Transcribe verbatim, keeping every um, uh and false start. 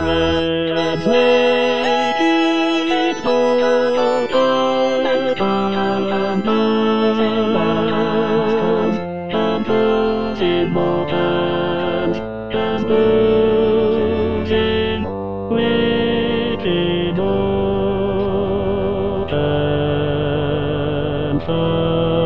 Let's make it whole. Important and moving wicked and fun.